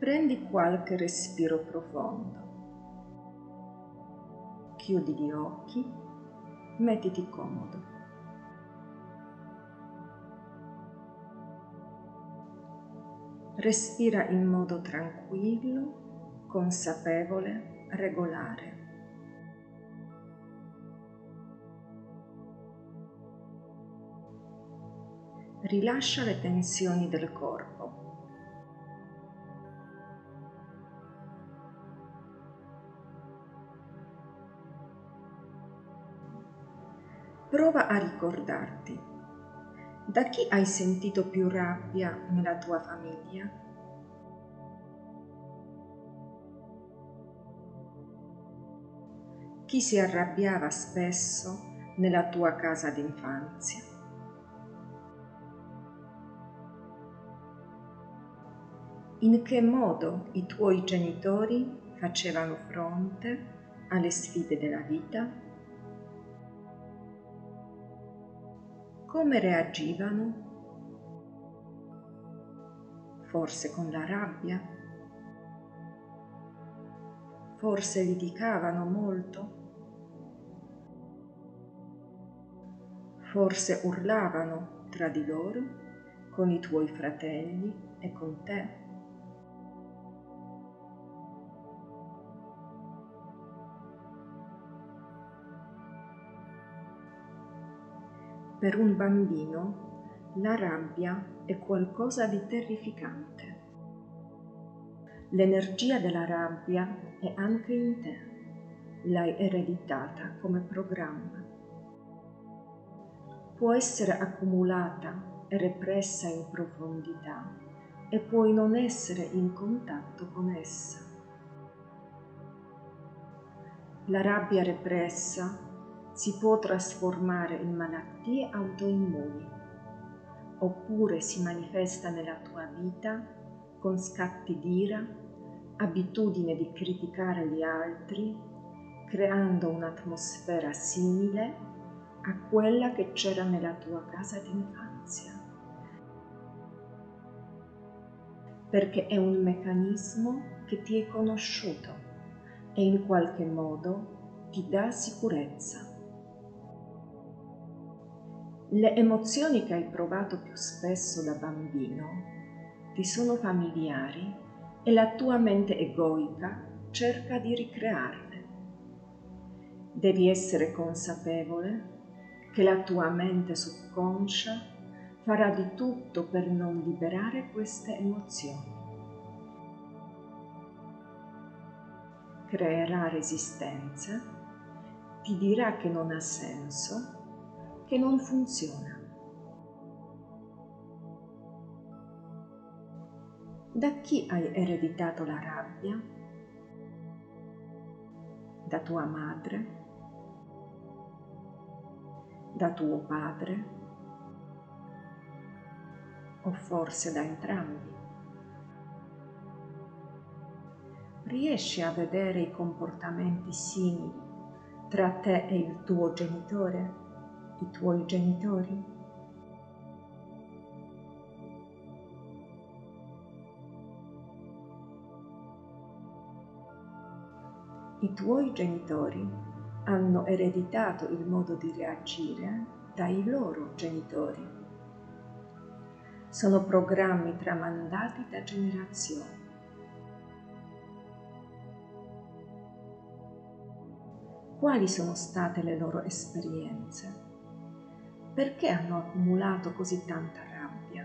Prendi qualche respiro profondo. Chiudi gli occhi, mettiti comodo. Respira in modo tranquillo, consapevole, regolare. Rilascia le tensioni del corpo. Prova a ricordarti, da chi hai sentito più rabbia nella tua famiglia? Chi si arrabbiava spesso nella tua casa d'infanzia? In che modo i tuoi genitori facevano fronte alle sfide della vita? Come reagivano? Forse con la rabbia? Forse litigavano molto? Forse urlavano tra di loro, con i tuoi fratelli e con te? Per un bambino la rabbia è qualcosa di terrificante. L'energia della rabbia è anche in te, l'hai ereditata come programma. Può essere accumulata e repressa in profondità e puoi non essere in contatto con essa. La rabbia repressa si può trasformare in malattie autoimmuni, oppure si manifesta nella tua vita con scatti d'ira, abitudine di criticare gli altri, creando un'atmosfera simile a quella che c'era nella tua casa d'infanzia. Perché è un meccanismo che ti è conosciuto e in qualche modo ti dà sicurezza. Le emozioni che hai provato più spesso da bambino ti sono familiari e la tua mente egoica cerca di ricrearle. Devi essere consapevole che la tua mente subconscia farà di tutto per non liberare queste emozioni. Creerà resistenze, ti dirà che non ha senso, che non funziona. Da chi hai ereditato la rabbia? Da tua madre? Da tuo padre? O forse da entrambi? Riesci a vedere i comportamenti simili tra te e il tuo genitore, i tuoi genitori? I tuoi genitori hanno ereditato il modo di reagire dai loro genitori. Sono programmi tramandati da generazioni. Quali sono state le loro esperienze? Perché hanno accumulato così tanta rabbia?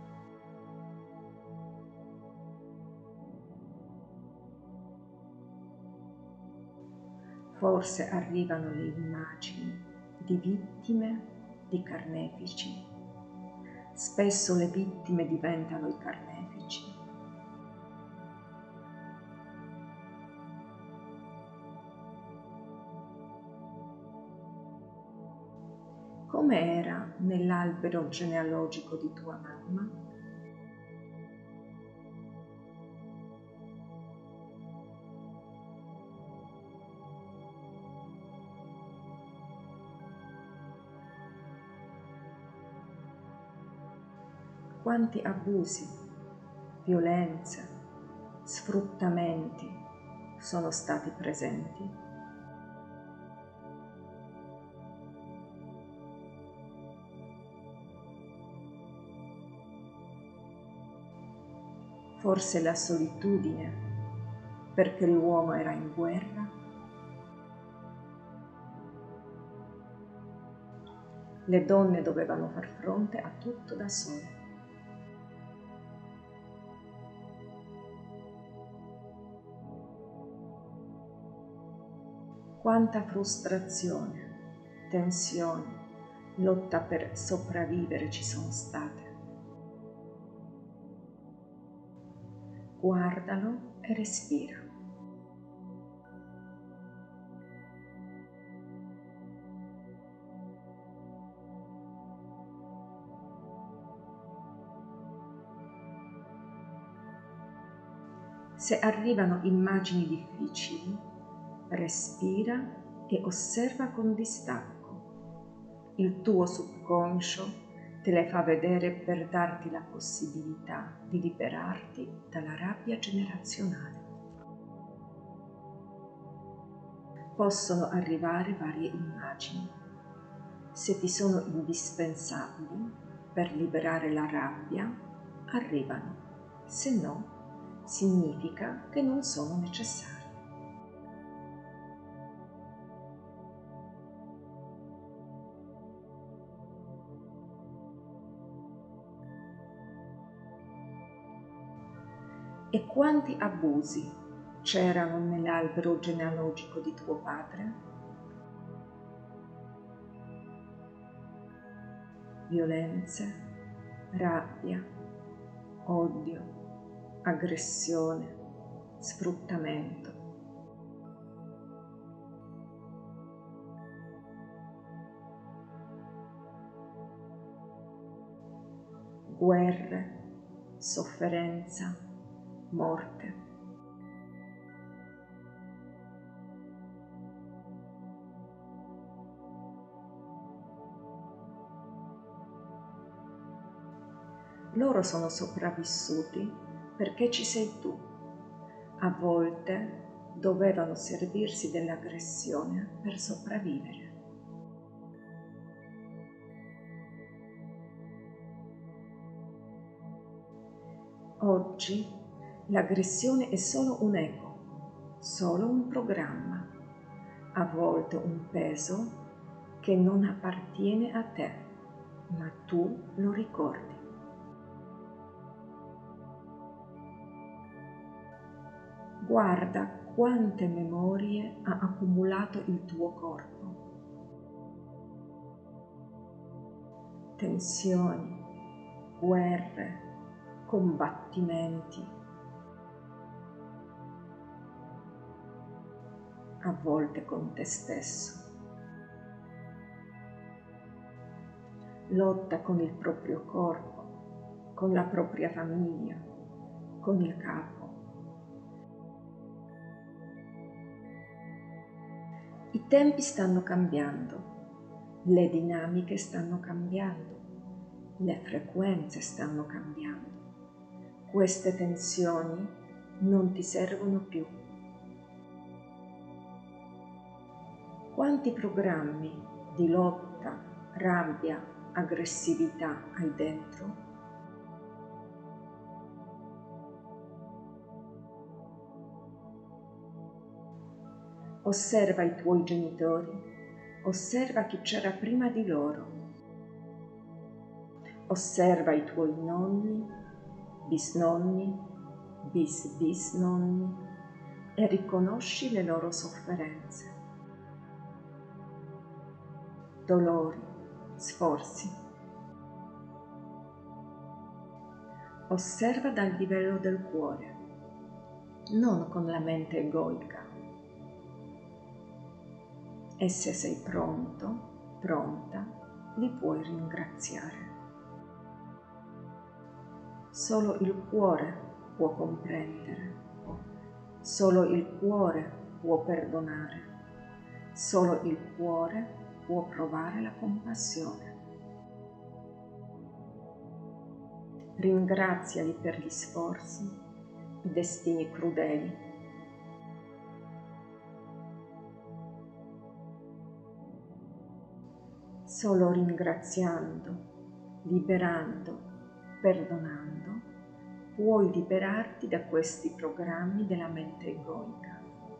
Forse arrivano le immagini di vittime, di carnefici. Spesso le vittime diventano i carnefici. Come era nell'albero genealogico di tua mamma? Quanti abusi, violenze, sfruttamenti sono stati presenti. Forse la solitudine, perché l'uomo era in guerra. Le donne dovevano far fronte a tutto da sole. Quanta frustrazione, tensione, lotta per sopravvivere ci sono state. Guardalo e respira. Se arrivano immagini difficili, respira e osserva con distacco. Il tuo subconscio te le fa vedere per darti la possibilità di liberarti dalla rabbia generazionale. Possono arrivare varie immagini. Se ti sono indispensabili per liberare la rabbia, arrivano. Se no, significa che non sono necessari. E quanti abusi c'erano nell'albero genealogico di tuo padre? Violenze, rabbia, odio, aggressione, sfruttamento. Guerre, sofferenza, morte. Loro sono sopravvissuti perché ci sei tu. A volte dovevano servirsi dell'aggressione per sopravvivere. Oggi l'aggressione è solo un eco, solo un programma, a volte un peso che non appartiene a te, ma tu lo ricordi. Guarda quante memorie ha accumulato il tuo corpo. Tensioni, guerre, combattimenti, a volte con te stesso. Lotta con il proprio corpo, con la propria famiglia, con il capo. I tempi stanno cambiando, le dinamiche stanno cambiando, le frequenze stanno cambiando. Queste tensioni non ti servono più. Quanti programmi di lotta, rabbia, aggressività hai dentro? Osserva i tuoi genitori, osserva chi c'era prima di loro, osserva i tuoi nonni, bisnonni, bisnonni e riconosci le loro sofferenze, dolori, sforzi. Osserva dal livello del cuore, non con la mente egoica. E se sei pronto, pronta, li puoi ringraziare. Solo il cuore può comprendere, solo il cuore può perdonare, solo il cuore può provare la compassione. Ringraziali per gli sforzi i destini crudeli. Solo ringraziando, liberando, perdonando, puoi liberarti da questi programmi della mente egoica.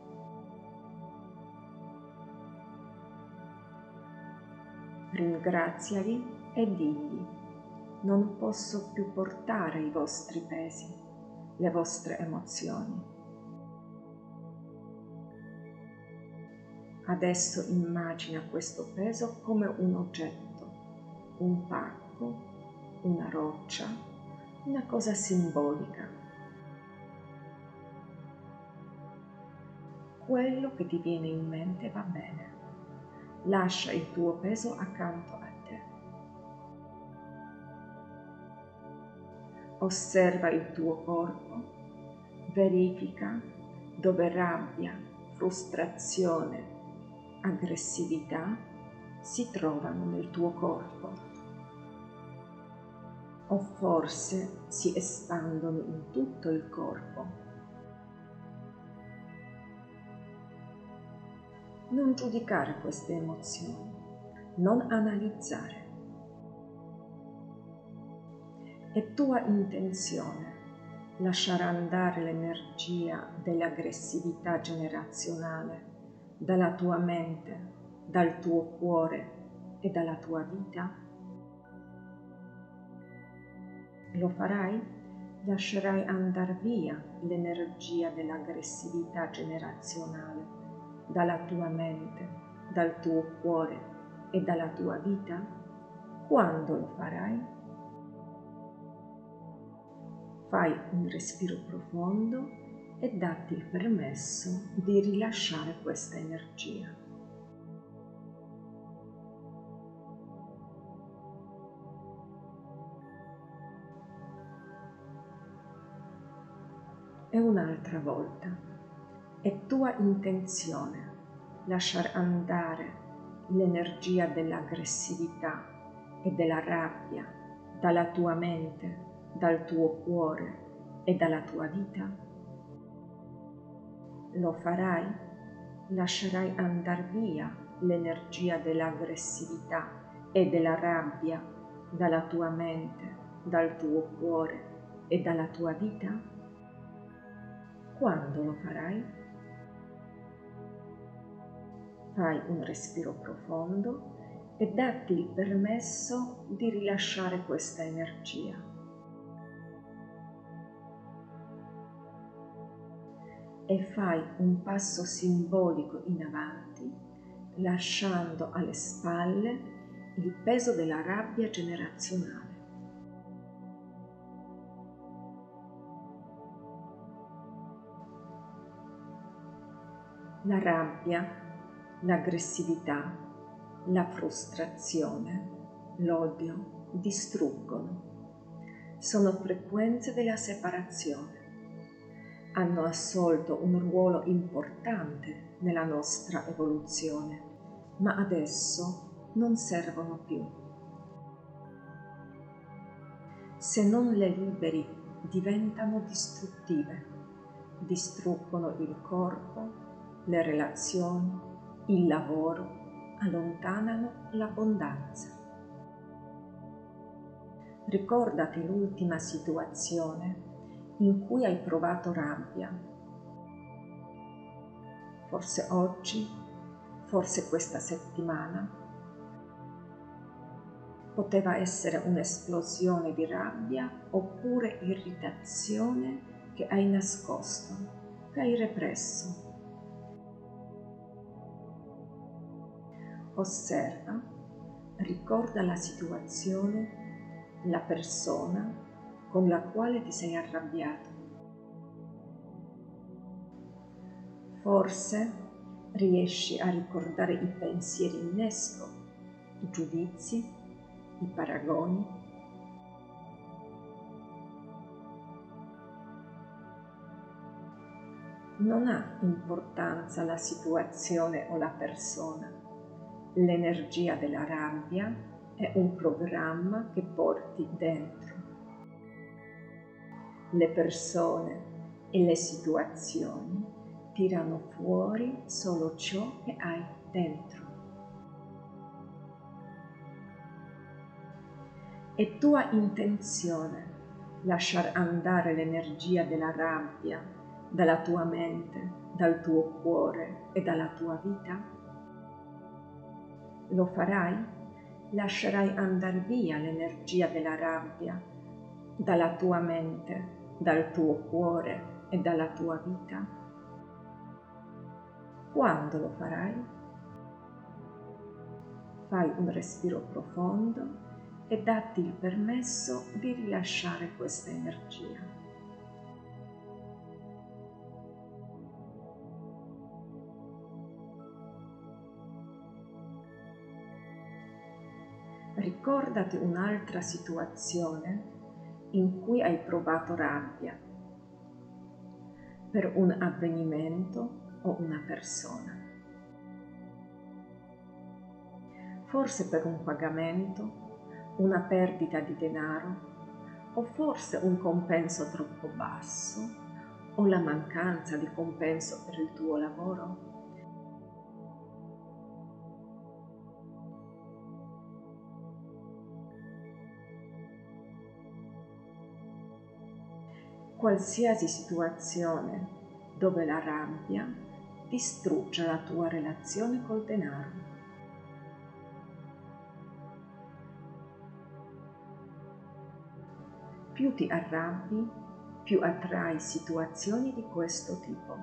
Ringraziali e digli: non posso più portare i vostri pesi, le vostre emozioni. Adesso immagina questo peso come un oggetto, un pacco, una roccia, una cosa simbolica. Quello che ti viene in mente va bene. Lascia il tuo peso accanto a te. Osserva il tuo corpo, verifica dove rabbia, frustrazione, aggressività si trovano nel tuo corpo, o forse si espandono in tutto il corpo. Non giudicare queste emozioni, non analizzare. È tua intenzione lasciare andare l'energia dell'aggressività generazionale dalla tua mente, dal tuo cuore e dalla tua vita? Lo farai? Lascerai andare via l'energia dell'aggressività generazionale dalla tua mente, dal tuo cuore e dalla tua vita? Quando lo farai? Fai un respiro profondo e datti il permesso di rilasciare questa energia. E un'altra volta, è tua intenzione lasciare andare l'energia dell'aggressività e della rabbia dalla tua mente, dal tuo cuore e dalla tua vita? Lo farai? Lascerai andare via l'energia dell'aggressività e della rabbia dalla tua mente, dal tuo cuore e dalla tua vita? Quando lo farai? Fai un respiro profondo e datti il permesso di rilasciare questa energia. E fai un passo simbolico in avanti, lasciando alle spalle il peso della rabbia generazionale. La rabbia, l'aggressività, la frustrazione, l'odio distruggono. Sono frequenze della separazione. Hanno assolto un ruolo importante nella nostra evoluzione, ma adesso non servono più. Se non le liberi, diventano distruttive, distruggono il corpo, le relazioni, il lavoro, allontanano l'abbondanza. Ricordati l'ultima situazione in cui hai provato rabbia. Forse oggi, forse questa settimana. Poteva essere un'esplosione di rabbia oppure irritazione che hai nascosto, che hai represso. Osserva, ricorda la situazione, la persona con la quale ti sei arrabbiato. Forse riesci a ricordare i pensieri innesco, i giudizi, i paragoni. Non ha importanza la situazione o la persona. L'energia della rabbia è un programma che porti dentro. Le persone, e le situazioni tirano fuori solo ciò che hai dentro. È tua intenzione lasciar andare l'energia della rabbia dalla tua mente, dal tuo cuore e dalla tua vita? Lo farai? Lascerai andare via l'energia della rabbia dalla tua mente, dal tuo cuore e dalla tua vita? Quando lo farai? Fai un respiro profondo e datti il permesso di rilasciare questa energia. Ricordati un'altra situazione in cui hai provato rabbia per un avvenimento o una persona. Forse per un pagamento, una perdita di denaro, o forse un compenso troppo basso, o la mancanza di compenso per il tuo lavoro. Qualsiasi situazione dove la rabbia distrugge la tua relazione col denaro. Più ti arrabbi, più attrai situazioni di questo tipo.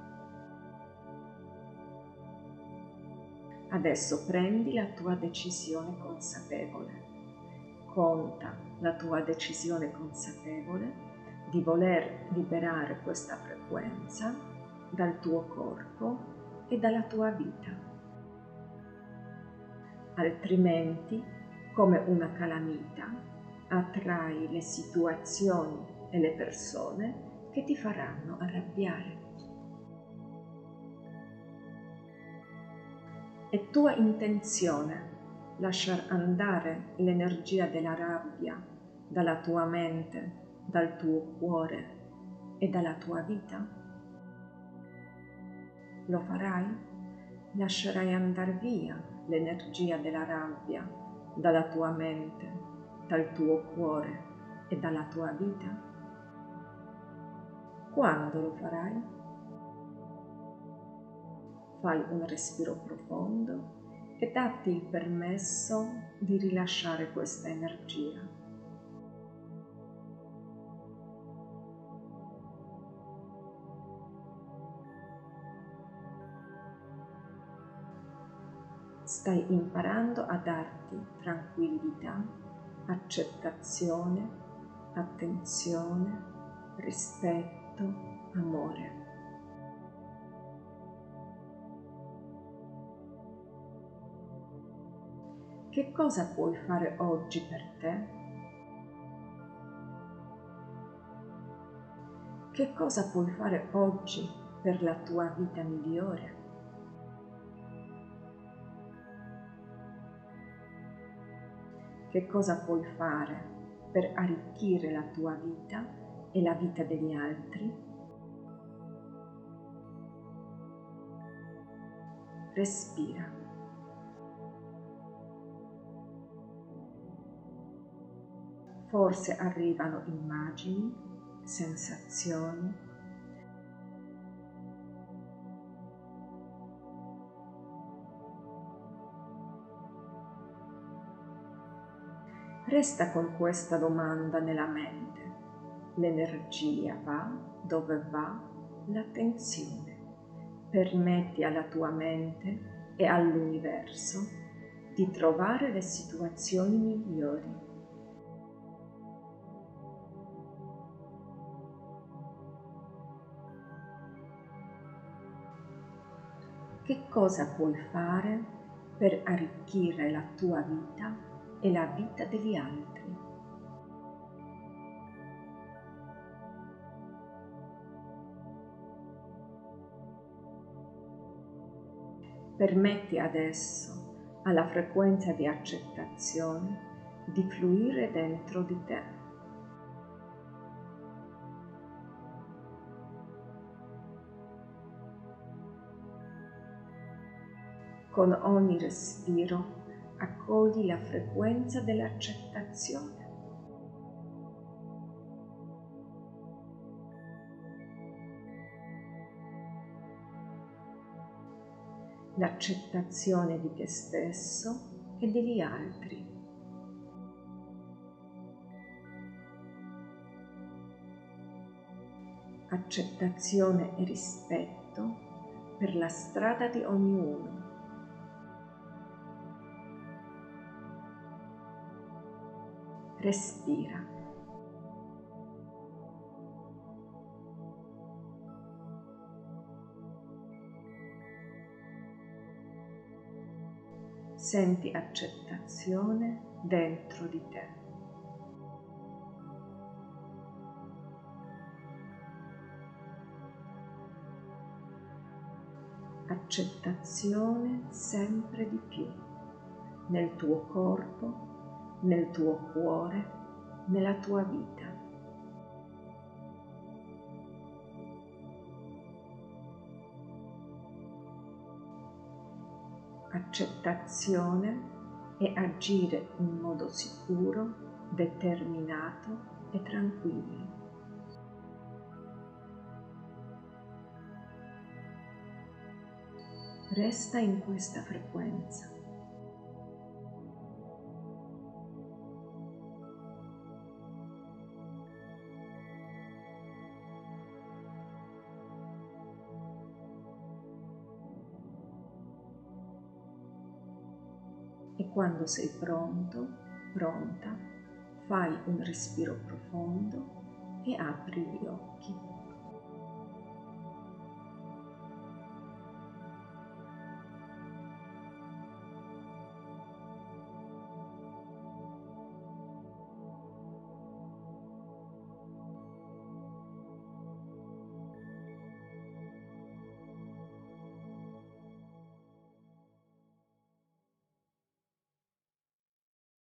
Adesso prendi la tua decisione consapevole. Conta la tua decisione consapevole di voler liberare questa frequenza dal tuo corpo e dalla tua vita. Altrimenti, come una calamita, attrai le situazioni e le persone che ti faranno arrabbiare. È tua intenzione lasciar andare l'energia della rabbia dalla tua mente, dal tuo cuore e dalla tua vita? Lo farai? Lascerai andare via l'energia della rabbia dalla tua mente, dal tuo cuore e dalla tua vita? Quando lo farai? Fai un respiro profondo e datti il permesso di rilasciare questa energia. Stai imparando a darti tranquillità, accettazione, attenzione, rispetto, amore. Che cosa puoi fare oggi per te? Che cosa puoi fare oggi per la tua vita migliore? Che cosa puoi fare per arricchire la tua vita e la vita degli altri? Respira. Forse arrivano immagini, sensazioni. Resta con questa domanda nella mente. L'energia va dove va l'attenzione. Permetti alla tua mente e all'universo di trovare le situazioni migliori. Che cosa puoi fare per arricchire la tua vita e la vita degli altri? Permetti adesso alla frequenza di accettazione di fluire dentro di te. Con ogni respiro accogli la frequenza dell'accettazione. L'accettazione di te stesso e degli altri. Accettazione e rispetto per la strada di ognuno. Respira. Senti accettazione dentro di te. Accettazione sempre di più nel tuo corpo, nel tuo cuore, nella tua vita. Accettazione e agire in modo sicuro, determinato e tranquillo. Resta in questa frequenza. E quando sei pronto, pronta, fai un respiro profondo e apri gli occhi.